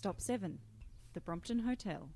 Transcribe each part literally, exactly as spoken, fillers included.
Stop seven. The Brompton Hotel.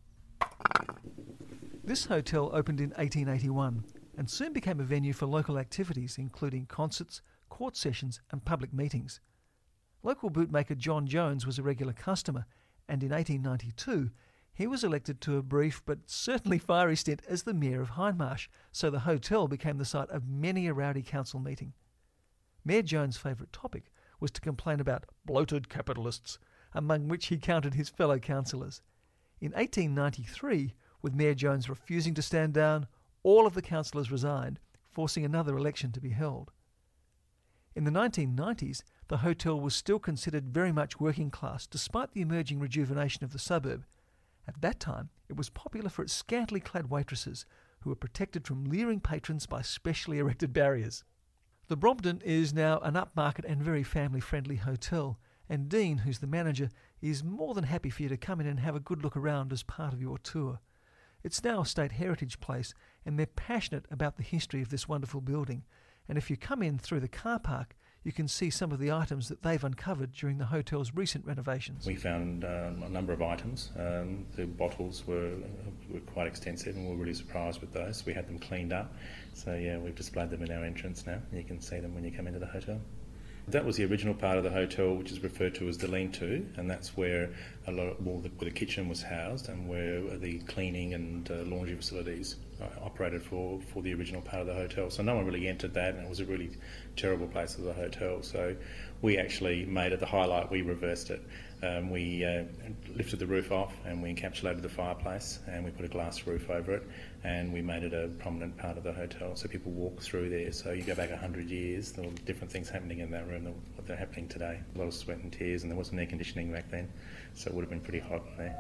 This hotel opened in eighteen eighty-one and soon became a venue for local activities including concerts, court sessions and public meetings. Local bootmaker John Jones was a regular customer, and in eighteen ninety-two he was elected to a brief but certainly fiery stint as the Mayor of Hindmarsh, so the hotel became the site of many a rowdy council meeting. Mayor Jones' favourite topic was to complain about bloated capitalists, among which he counted his fellow councillors. In eighteen ninety-three, with Mayor Jones refusing to stand down, all of the councillors resigned, forcing another election to be held. In the nineteen nineties, the hotel was still considered very much working class despite the emerging rejuvenation of the suburb. At that time, it was popular for its scantily clad waitresses, who were protected from leering patrons by specially erected barriers. The Brompton is now an upmarket and very family-friendly hotel, and Dean, who's the manager, is more than happy for you to come in and have a good look around as part of your tour. It's now a state heritage place, and they're passionate about the history of this wonderful building. And if you come in through the car park, you can see some of the items that they've uncovered during the hotel's recent renovations. We found um, a number of items. Um, the bottles were were quite extensive, and we were really surprised with those. We had them cleaned up. So yeah, we've displayed them in our entrance now. You can see them when you come into the hotel. That was the original part of the hotel, which is referred to as the lean-to, and that's where a lot of, well, the, where the kitchen was housed and where the cleaning and uh, laundry facilities uh, operated for, for the original part of the hotel. So no one really entered that, and it was a really terrible place as a hotel. So we actually made it the highlight. We reversed it. Um, we uh, lifted the roof off and we encapsulated the fireplace and we put a glass roof over it, and we made it a prominent part of the hotel so people walk through there. So you go back a hundred years, there were different things happening in that room than what they're happening today. A lot of sweat and tears, and there wasn't air conditioning back then, so it would have been pretty hot in there.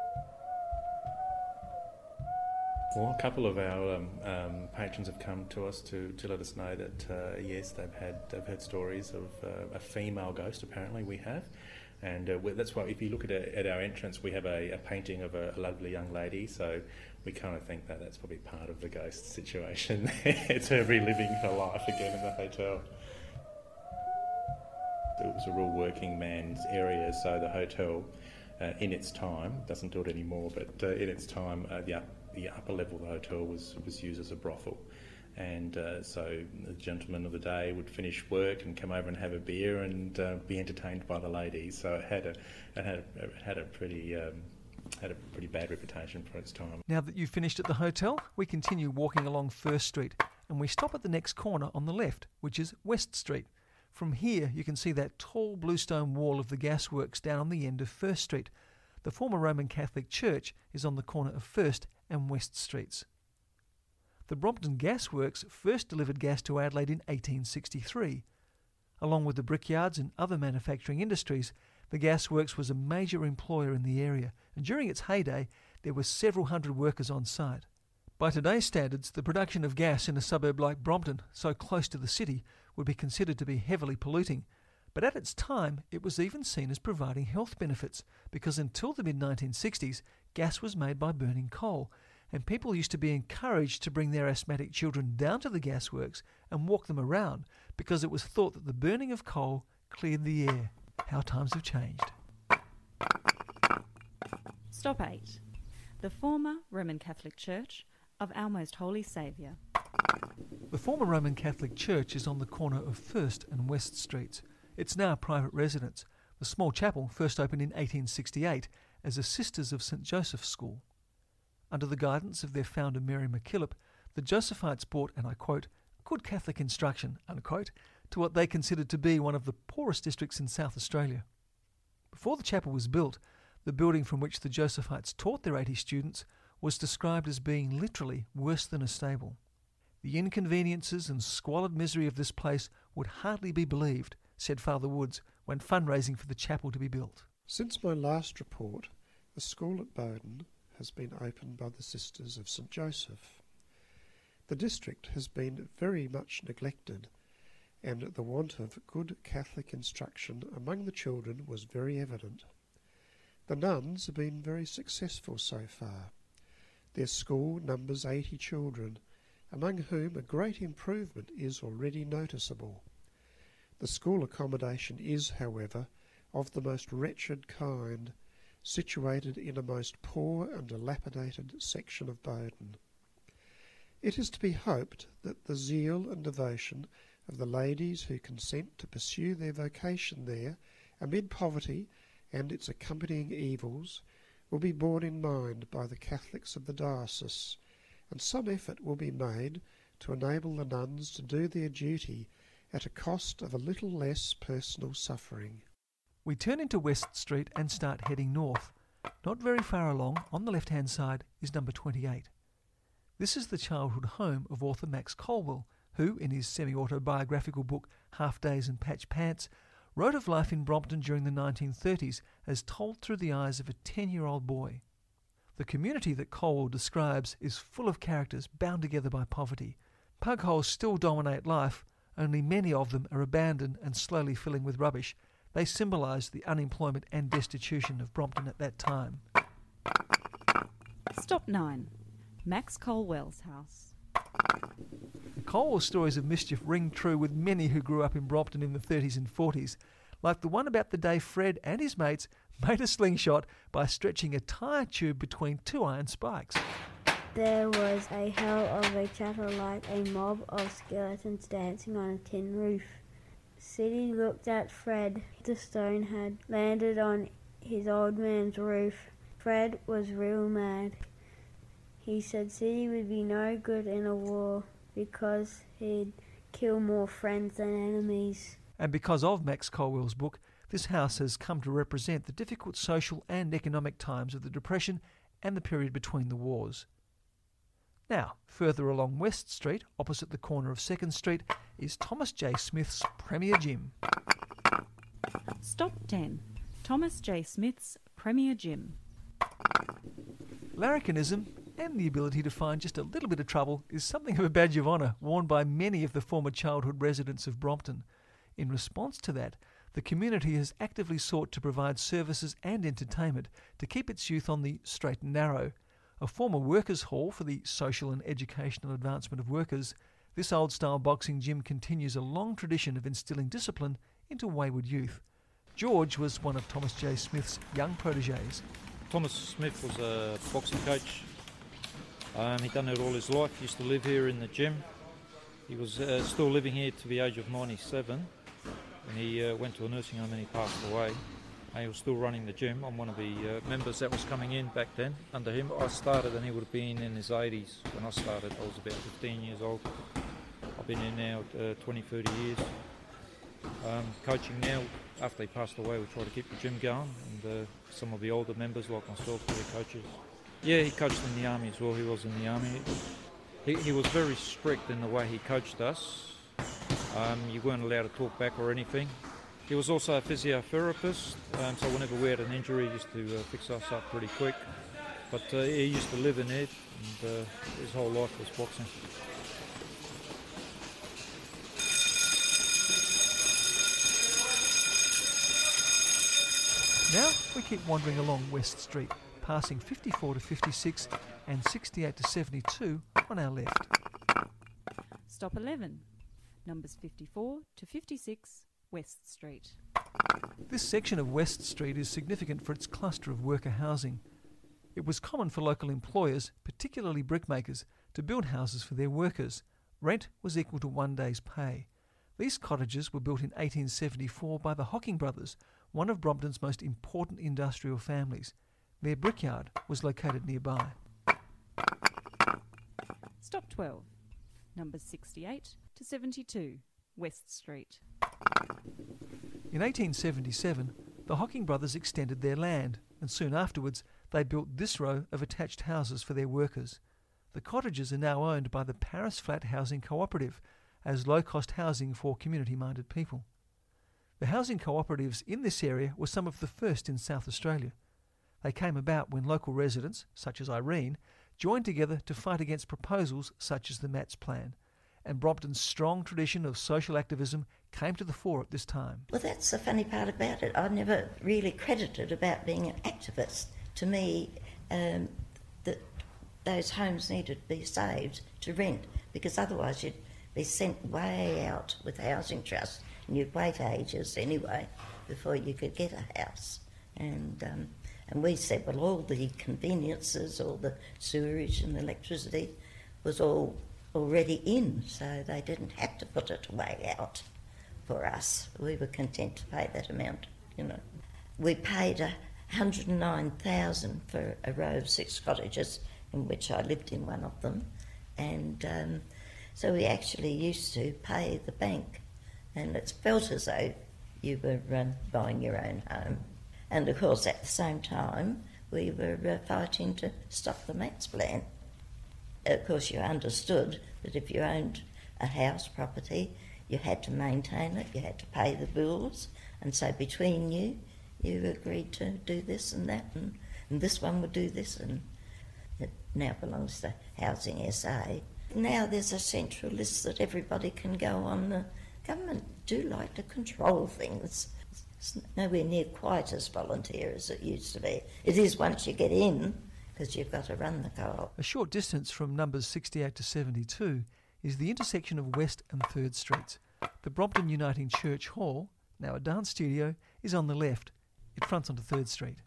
Well, a couple of our um, um, patrons have come to us to, to let us know that uh, yes, they've had they've heard stories of uh, a female ghost. Apparently, we have, and uh, that's why if you look at, a, at our entrance, we have a, a painting of a, a lovely young lady. So we kind of think that that's probably part of the ghost situation. It's her reliving her life again in the hotel. It was a real working man's area, so the hotel, uh, in its time, doesn't do it anymore, but uh, in its time, uh, the up, the upper level of the hotel was, was used as a brothel. And uh, so the gentleman of the day would finish work and come over and have a beer and uh, be entertained by the ladies. So it had a, it had a, it had a pretty... Um, had a pretty bad reputation for its time. Now that you've finished at the hotel, we continue walking along First Street, and we stop at the next corner on the left, which is West Street. From here you can see that tall bluestone wall of the gasworks down on the end of First Street. The former Roman Catholic Church is on the corner of First and West Streets. The Brompton Gasworks first delivered gas to Adelaide in eighteen sixty-three. Along with the brickyards and other manufacturing industries, the gasworks was a major employer in the area, and during its heyday there were several hundred workers on site. By today's standards, the production of gas in a suburb like Brompton, so close to the city, would be considered to be heavily polluting. But at its time, it was even seen as providing health benefits, because until the mid nineteen sixties, gas was made by burning coal, and people used to be encouraged to bring their asthmatic children down to the gasworks and walk them around, because it was thought that the burning of coal cleared the air. How times have changed. Stop eight. The former Roman Catholic Church of Our Most Holy Saviour. The former Roman Catholic Church is on the corner of First and West Streets. It's now a private residence. The small chapel first opened in eighteen sixty-eight as a Sisters of St Joseph's School. Under the guidance of their founder Mary MacKillop, the Josephites brought, and I quote, good Catholic instruction, unquote, to what they considered to be one of the poorest districts in South Australia. Before the chapel was built, the building from which the Josephites taught their eighty students was described as being literally worse than a stable. The inconveniences and squalid misery of this place would hardly be believed, said Father Woods when fundraising for the chapel to be built. Since my last report, the school at Bowden has been opened by the Sisters of St Joseph. The district has been very much neglected, and the want of good Catholic instruction among the children was very evident. The nuns have been very successful so far. Their school numbers eighty children, among whom a great improvement is already noticeable. The school accommodation is, however, of the most wretched kind, situated in a most poor and dilapidated section of Bowden. It is to be hoped that the zeal and devotion of the ladies who consent to pursue their vocation there amid poverty and its accompanying evils will be borne in mind by the Catholics of the diocese, and some effort will be made to enable the nuns to do their duty at a cost of a little less personal suffering. We turn into West Street and start heading north. Not very far along, on the left-hand side, is number twenty-eight. This is the childhood home of author Max Colwell, who, in his semi-autobiographical book Half Days and Patch Pants, wrote of life in Brompton during the nineteen thirties as told through the eyes of a ten-year-old boy. The community that Colwell describes is full of characters bound together by poverty. Pug holes still dominate life, only many of them are abandoned and slowly filling with rubbish. They symbolise the unemployment and destitution of Brompton at that time. Stop nine. Max Colwell's house. The Colwell stories of mischief ring true with many who grew up in Brompton in the thirties and forties, like the one about the day Fred and his mates made a slingshot by stretching a tyre tube between two iron spikes. There was a hell of a chatter like a mob of skeletons dancing on a tin roof. Siddy looked at Fred. The stone had landed on his old man's roof. Fred was real mad. He said Siddy would be no good in a war because he'd kill more friends than enemies. And because of Max Colwell's book, this house has come to represent the difficult social and economic times of the Depression and the period between the wars. Now, further along West Street, opposite the corner of Second Street, is Thomas J. Smith's Premier Gym. Stop ten. Thomas J. Smith's Premier Gym. Larrikinism and the ability to find just a little bit of trouble is something of a badge of honour worn by many of the former childhood residents of Brompton. In response to that, the community has actively sought to provide services and entertainment to keep its youth on the straight and narrow. A former workers' hall for the social and educational advancement of workers, this old-style boxing gym continues a long tradition of instilling discipline into wayward youth. George was one of Thomas J. Smith's young proteges. Thomas Smith was a boxing coach. Um, he'd done it all his life. He used to live here in the gym. He was uh, still living here to the age of ninety-seven, and he uh, went to a nursing home and he passed away. And he was still running the gym. I'm one of the uh, members that was coming in back then. Under him, I started, and he would have been in his eighties when I started. I was about fifteen years old. I've been in now uh, twenty, thirty years. Um, coaching now, after he passed away, we try to keep the gym going, and uh, some of the older members like myself, they're coaches. Yeah, he coached in the army as well. He was in the army. He, he was very strict in the way he coached us. Um, you weren't allowed to talk back or anything. He was also a physiotherapist, um, so whenever we had an injury, he used to uh, fix us up pretty quick. But uh, he used to live in it, and uh, his whole life was boxing. Now we keep wandering along West Street, passing fifty-four to fifty-six and sixty-eight to seventy-two on our left. Stop eleven. Numbers fifty-four to fifty-six, West Street. This section of West Street is significant for its cluster of worker housing. It was common for local employers, particularly brickmakers, to build houses for their workers. Rent was equal to one day's pay. These cottages were built in eighteen seventy-four by the Hocking brothers, one of Brompton's most important industrial families. Their brickyard was located nearby. Stop twelve. Numbers sixty-eight to seventy-two, West Street. In eighteen seventy-seven, the Hocking brothers extended their land, and soon afterwards they built this row of attached houses for their workers. The cottages are now owned by the Paris Flat Housing Cooperative as low-cost housing for community-minded people. The housing cooperatives in this area were some of the first in South Australia. They came about when local residents, such as Irene, joined together to fight against proposals such as the Mats Plan, and Brompton's strong tradition of social activism came to the fore at this time. Well, that's the funny part about it. I never really credited about being an activist. To me, um, that those homes needed to be saved to rent, because otherwise you'd be sent way out with housing trusts, and you'd wait ages anyway before you could get a house. And um, And we said, well, all the conveniences, all the sewerage and electricity was all already in, so they didn't have to put it away out for us. We were content to pay that amount, you know. We paid a one hundred nine thousand dollars for a row of six cottages, in which I lived in one of them, and um, so we actually used to pay the bank, and it felt as though you were um, buying your own home. And of course at the same time we were uh, fighting to stop the Max Plan. Of course you understood that if you owned a house property you had to maintain it, you had to pay the bills, and so between you you agreed to do this and that, and, and this one would do this, and it now belongs to Housing S A. Now there's a central list that everybody can go on. The government do like to control things. It's nowhere near quite as volunteer as it used to be. It is once you get in, because you've got to run the co-op. A short distance from numbers sixty-eight to seventy-two is the intersection of West and third Streets. The Brompton Uniting Church Hall, now a dance studio, is on the left. It fronts onto third Street.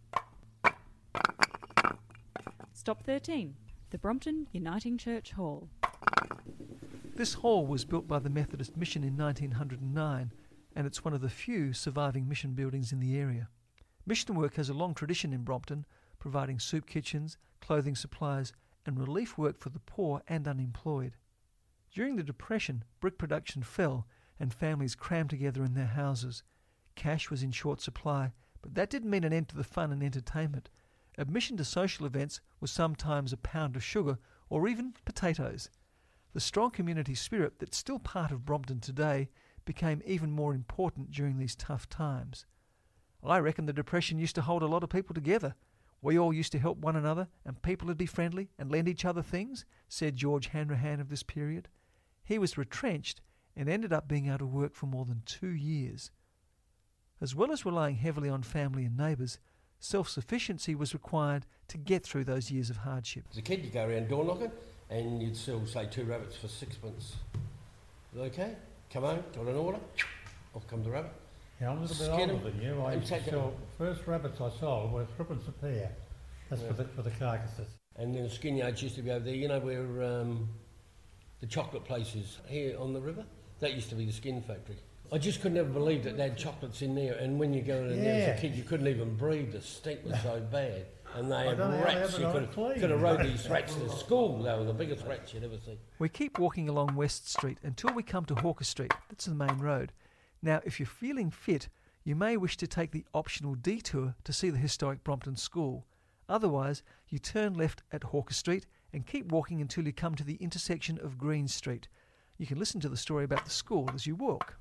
Stop thirteen. The Brompton Uniting Church Hall. This hall was built by the Methodist Mission in nineteen oh nine, and it's one of the few surviving mission buildings in the area. Mission work has a long tradition in Brompton, providing soup kitchens, clothing supplies and relief work for the poor and unemployed. During the Depression, brick production fell and families crammed together in their houses. Cash was in short supply, but that didn't mean an end to the fun and entertainment. Admission to social events was sometimes a pound of sugar or even potatoes. The strong community spirit that's still part of Brompton today became even more important during these tough times. I reckon the Depression used to hold a lot of people together. We all used to help one another and people would be friendly and lend each other things, said George Hanrahan of this period. He was retrenched and ended up being out of work for more than two years. As well as relying heavily on family and neighbours, self-sufficiency was required to get through those years of hardship. As a kid, you go around door knocking and you'd sell, say, two rabbits for sixpence. Okay, come home, got an order, off comes the rabbit. Yeah, I'm a little bit Skin older than you. I used to sell, first rabbits I sold were threepence a pair. That's yeah. for, the, for the carcasses. And then the skin yards used to be over there, you know where um, the chocolate place is here on the river? That used to be the skin factory. I just could never believe that they had chocolates in there, and when you go in yeah. there as a kid you couldn't even breathe, the stink was so bad. And they had rats, you could have, could have rode these rats to school, they were the biggest rats you'd ever see. We keep walking along West Street until we come to Hawker Street, that's the main road. Now, if you're feeling fit, you may wish to take the optional detour to see the historic Brompton School. Otherwise, you turn left at Hawker Street and keep walking until you come to the intersection of Green Street. You can listen to the story about the school as you walk.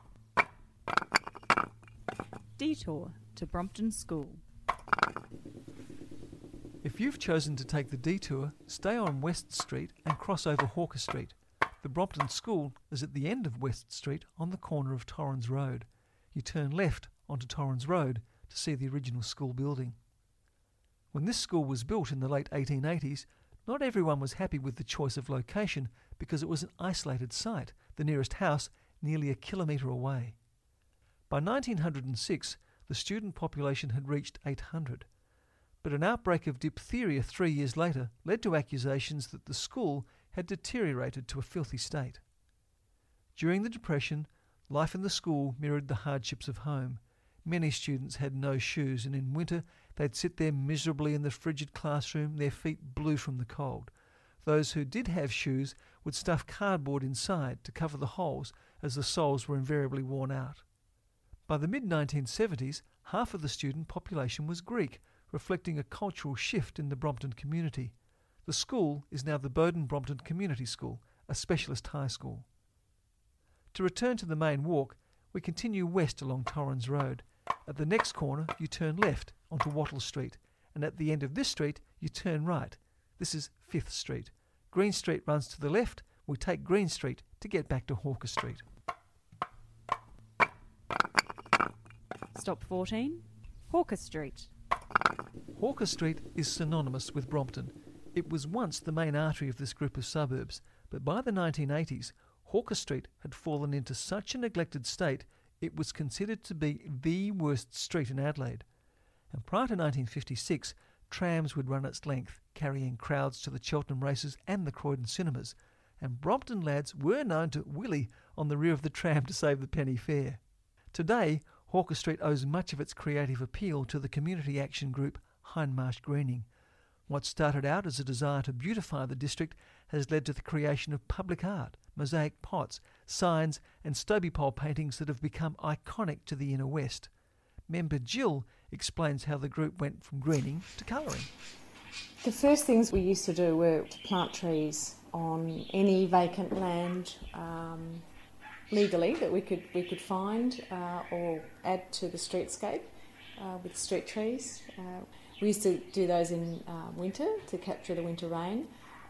Detour to Brompton School. If you've chosen to take the detour, stay on West Street and cross over Hawker Street. The Brompton School is at the end of West Street on the corner of Torrens Road. You turn left onto Torrens Road to see the original school building. When this school was built in the late eighteen eighties, not everyone was happy with the choice of location because it was an isolated site, the nearest house nearly a kilometre away. By nineteen oh six, the student population had reached eight hundred. But an outbreak of diphtheria three years later led to accusations that the school had deteriorated to a filthy state. During the Depression, life in the school mirrored the hardships of home. Many students had no shoes, and in winter they'd sit there miserably in the frigid classroom, their feet blue from the cold. Those who did have shoes would stuff cardboard inside to cover the holes, as the soles were invariably worn out. By the mid nineteen seventies, half of the student population was Greek, reflecting a cultural shift in the Brompton community. The school is now the Bowden Brompton Community School, a specialist high school. To return to the main walk, we continue west along Torrens Road. At the next corner, you turn left onto Wattle Street, and at the end of this street, you turn right. This is Fifth Street. Green Street runs to the left. We take Green Street to get back to Hawker Street. Stop fourteen. Hawker Street. Hawker Street is synonymous with Brompton. It was once the main artery of this group of suburbs, but by the nineteen eighties, Hawker Street had fallen into such a neglected state it was considered to be the worst street in Adelaide. and prior to nineteen fifty-six, trams would run its length, carrying crowds to the Cheltenham races and the Croydon cinemas, and Brompton lads were known to wheelie on the rear of the tram to save the penny fare. Today, Hawker Street owes much of its creative appeal to the community action group Hindmarsh Greening. What started out as a desire to beautify the district has led to the creation of public art, mosaic pots, signs and Stobie pole paintings that have become iconic to the inner west. Member Jill explains how the group went from greening to colouring. The first things we used to do were to plant trees on any vacant land um, legally that we could we could find uh, or add to the streetscape uh, with street trees. Uh, we used to do those in uh, winter to capture the winter rain.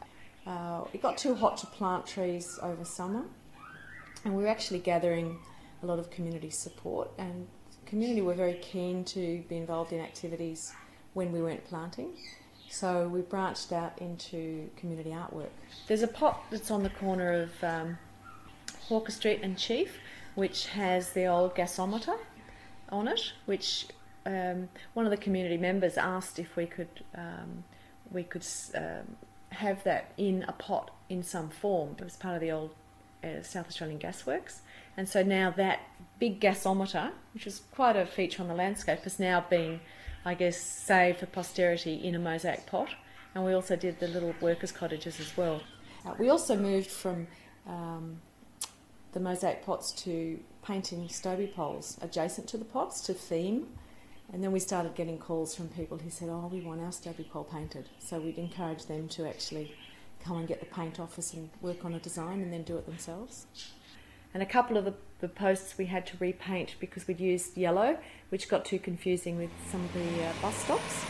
Uh, it got too hot to plant trees over summer, and we were actually gathering a lot of community support, and the community were very keen to be involved in activities when we weren't planting. So we branched out into community artwork. There's a pot that's on the corner of um, Hawker Street and Chief, which has the old gasometer on it, which um, one of the community members asked if we could um, we could um, have that in a pot in some form. It was part of the old uh, South Australian Gasworks, and so now that big gasometer, which is quite a feature on the landscape, has now been, I guess, saved for posterity in a mosaic pot. And we also did the little workers' cottages as well. Uh, we also moved from um, the mosaic pots to painting Stobie poles adjacent to the pots to theme. And then we started getting calls from people who said, oh, we want our Stobie pole painted. So we'd encourage them to actually come and get the paint office and work on a design and then do it themselves. And a couple of the, the posts we had to repaint because we'd used yellow, which got too confusing with some of the uh, bus stops.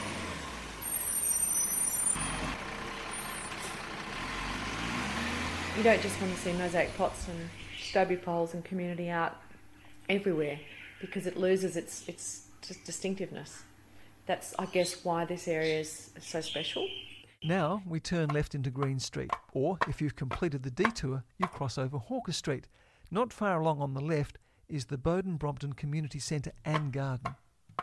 You don't just want to see mosaic pots and Stobie poles and community art everywhere because it loses its, its distinctiveness. That's, I guess, why this area is so special. Now we turn left into Green Street, or if you've completed the detour, you cross over Hawker Street. Not far along on the left is the Bowden Brompton Community Centre and Garden.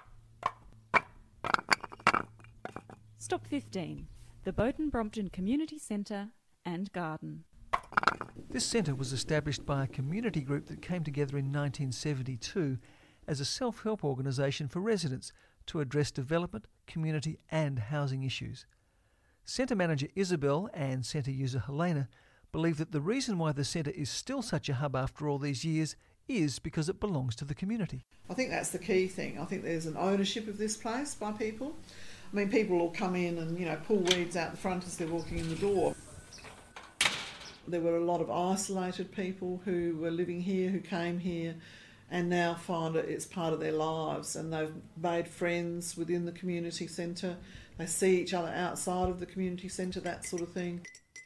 Stop fifteen. The Bowden Brompton Community Centre and Garden. This centre was established by a community group that came together in nineteen seventy-two as a self-help organisation for residents to address development, community and housing issues. Centre manager Isabel and centre user Helena believe that the reason why the centre is still such a hub after all these years is because it belongs to the community. I think that's the key thing. I think there's an ownership of this place by people. I mean, people will come in and, you know, pull weeds out the front as they're walking in the door. There were a lot of isolated people who were living here, who came here, and now find it, it's part of their lives, and they've made friends within the community centre. They see each other outside of the community centre, that sort of thing.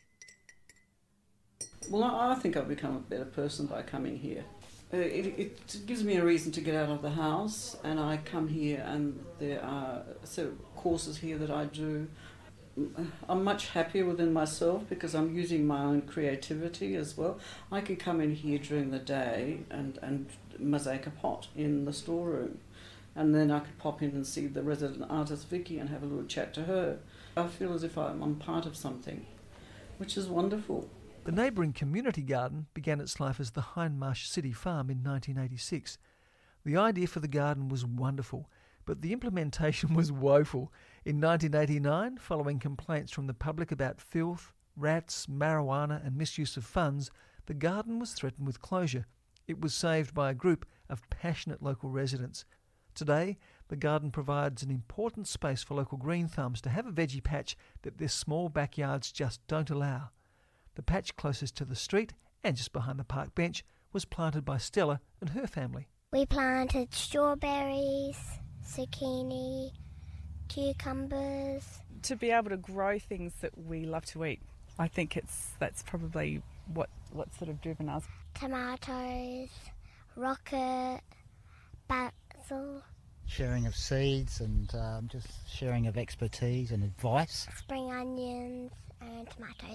Well, I think I've become a better person by coming here. It, it gives me a reason to get out of the house, and I come here and there are sort of courses here that I do. I'm much happier within myself because I'm using my own creativity as well. I can come in here during the day and, and mosaic a pot in the storeroom, and then I could pop in and see the resident artist Vicky and have a little chat to her. I feel as if I'm, I'm part of something, which is wonderful. The neighbouring community garden began its life as the Hindmarsh City Farm in nineteen eighty-six. The idea for the garden was wonderful, but the implementation was woeful. In nineteen eighty-nine, following complaints from the public about filth, rats, marijuana and misuse of funds, the garden was threatened with closure. It was saved by a group of passionate local residents. Today, the garden provides an important space for local green thumbs to have a veggie patch that their small backyards just don't allow. The patch closest to the street and just behind the park bench was planted by Stella and her family. We planted strawberries, zucchini, cucumbers. To be able to grow things that we love to eat, I think it's that's probably what, what sort of driven us. Tomatoes, rocket, basil. Sharing of seeds and um, just sharing of expertise and advice. Spring onions and tomatoes.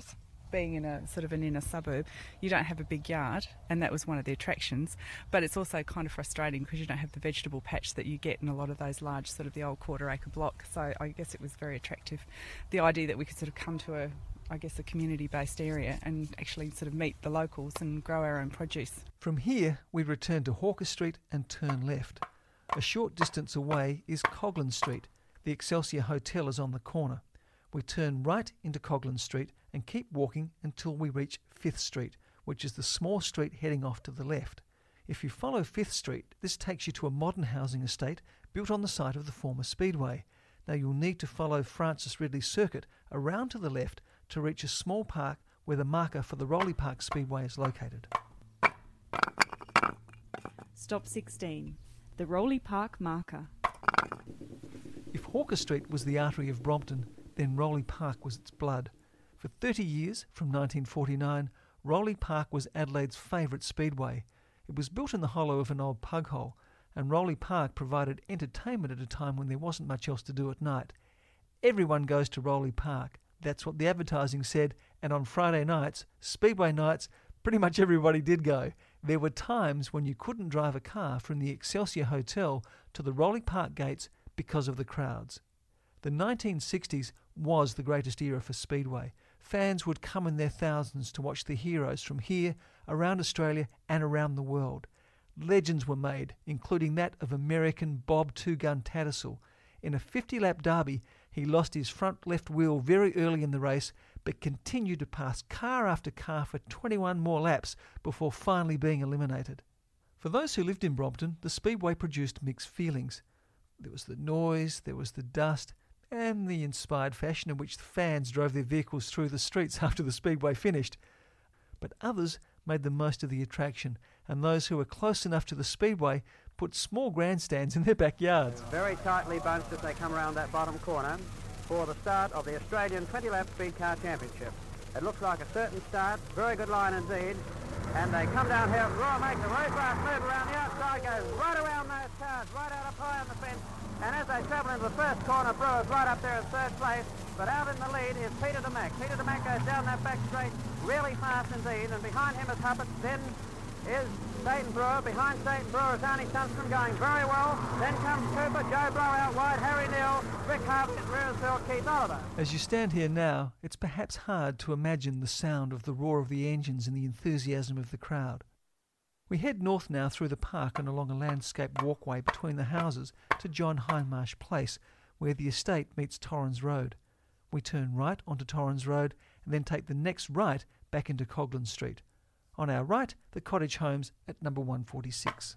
being in a sort of an inner suburb, you don't have a big yard, and that was one of the attractions. But it's also kind of frustrating because you don't have the vegetable patch that you get in a lot of those large sort of the old quarter acre block. So I guess it was very attractive. The idea that we could sort of come to a, I guess, a community-based area and actually sort of meet the locals and grow our own produce. From here, we return to Hawker Street and turn left. A short distance away is Coghlan Street. The Excelsior Hotel is on the corner. We turn right into Coghlan Street and keep walking until we reach Fifth Street, which is the small street heading off to the left. If you follow Fifth Street, this takes you to a modern housing estate built on the site of the former Speedway. Now you'll need to follow Francis Ridley Circuit around to the left to reach a small park where the marker for the Roley Park Speedway is located. Stop sixteen. The Roley Park marker. If Hawker Street was the artery of Brompton, then Roley Park was its blood. For thirty years, from nineteen forty-nine, Roley Park was Adelaide's favourite speedway. It was built in the hollow of an old pug hole, and Roley Park provided entertainment at a time when there wasn't much else to do at night. Everyone goes to Roley Park. That's what the advertising said, and on Friday nights, speedway nights, pretty much everybody did go. There were times when you couldn't drive a car from the Excelsior Hotel to the Roley Park gates because of the crowds. The nineteen sixties was the greatest era for speedway. Fans would come in their thousands to watch the heroes from here, around Australia and around the world. Legends were made, including that of American Bob Two-Gun Tattersall. In a fifty-lap derby, he lost his front left wheel very early in the race, but continued to pass car after car for twenty-one more laps before finally being eliminated. For those who lived in Brompton, the speedway produced mixed feelings. There was the noise, there was the dust, and the inspired fashion in which the fans drove their vehicles through the streets after the speedway finished. But others made the most of the attraction, and those who were close enough to the speedway put small grandstands in their backyards. Very tightly bunched as they come around that bottom corner for the start of the Australian twenty-lap Speed Car Championship. It looks like a certain start, very good line indeed, and they come down here. Roar makes a very fast move around the outside, goes right around those cars, right out up high on the fence, and as they travel into the first corner, Brewer's right up there in third place, but out in the lead is Peter DeMack. Peter DeMack goes down that back straight really fast indeed, and behind him is Huppert, then is Staten Brewer. Behind Staten Brewer is Arnie Sunstrom going very well. Then comes Cooper, Joe Blow out wide, Harry Neal, Rick Harvey, Rearsville, Keith Oliver. As you stand here now, it's perhaps hard to imagine the sound of the roar of the engines and the enthusiasm of the crowd. We head north now through the park and along a landscaped walkway between the houses to John Hindmarsh Place, where the estate meets Torrens Road. We turn right onto Torrens Road and then take the next right back into Coghlan Street. On our right, the cottage homes at number one forty-six.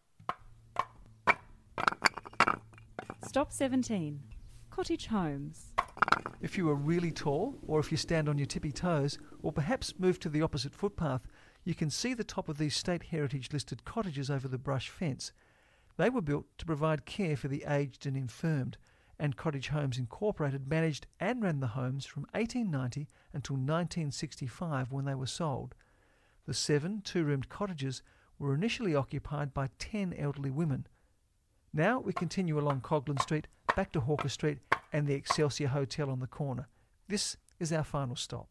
Stop seventeen. Cottage homes. If you are really tall, or if you stand on your tippy toes, or perhaps move to the opposite footpath, you can see the top of these state heritage listed cottages over the brush fence. They were built to provide care for the aged and infirmed, and Cottage Homes Incorporated managed and ran the homes from eighteen ninety until nineteen sixty-five when they were sold. The seven two-roomed cottages were initially occupied by ten elderly women. Now we continue along Coghlan Street, back to Hawker Street and the Excelsior Hotel on the corner. This is our final stop.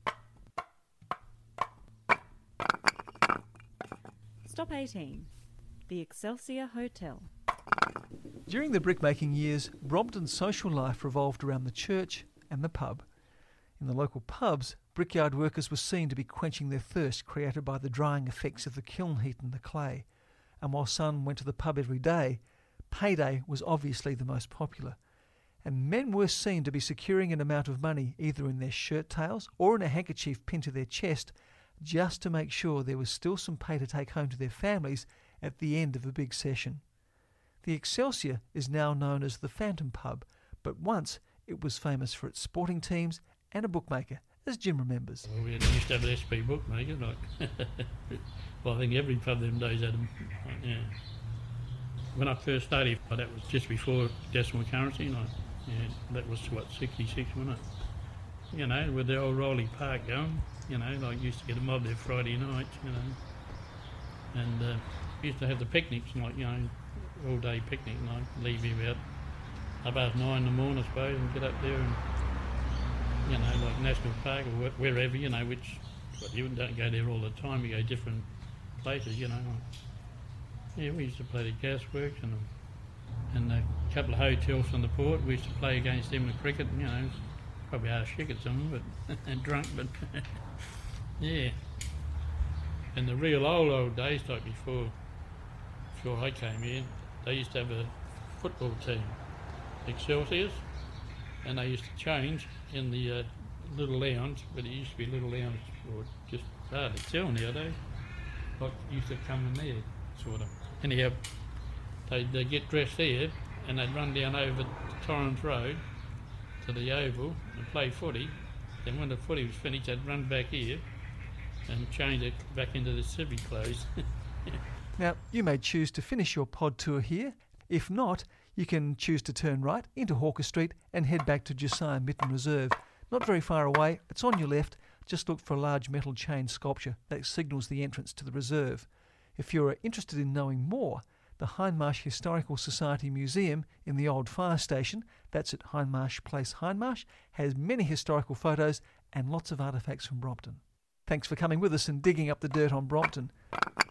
Stop eighteen. The Excelsior Hotel. During the brickmaking years, Brompton's social life revolved around the church and the pub. In the local pubs, brickyard workers were seen to be quenching their thirst created by the drying effects of the kiln heat and the clay. And while some went to the pub every day, payday was obviously the most popular. And men were seen to be securing an amount of money either in their shirt tails or in a handkerchief pinned to their chest, just to make sure there was still some pay to take home to their families at the end of a big session. The Excelsior is now known as the Phantom Pub, but once it was famous for its sporting teams and a bookmaker, as Jim remembers. Well, we used to have an S P bookmaker, like, well, I think every pub them days had them, yeah. When I first started, that was just before decimal currency, like, yeah, that was, what, sixty-six, wasn't it? You know, with the old Roley Park going, you know, like, used to get a mob there Friday nights, you know, and uh, used to have the picnics, like, you know, all day picnic, like, leave you about about nine in the morning, I suppose, and get up there and you know, like National Park or wh- wherever, you know, which, but you don't go there all the time, you go different places, you know. Yeah, we used to play the Gasworks and, and a couple of hotels on the port. We used to play against them in cricket, you know, probably half sick at some, but and drunk, but yeah. In the real old, old days, like before, before I came here, they used to have a football team, Excelsiors, and they used to change in the uh, little lounge, but it used to be a little lounge, or just hard to tell nowadays. Like, used to come in there, sort of. Anyhow, they'd, they'd get dressed there, and they'd run down over Torrens Road to the Oval and play footy. Then when the footy was finished, they'd run back here and change it back into the civvy clothes. Now, you may choose to finish your pod tour here. If not, you can choose to turn right into Hawker Street and head back to Josiah Mitten Reserve. Not very far away, it's on your left. Just look for a large metal chain sculpture that signals the entrance to the reserve. If you're interested in knowing more, the Hindmarsh Historical Society Museum in the old fire station, that's at Hindmarsh Place, Hindmarsh, has many historical photos and lots of artefacts from Brompton. Thanks for coming with us and digging up the dirt on Brompton.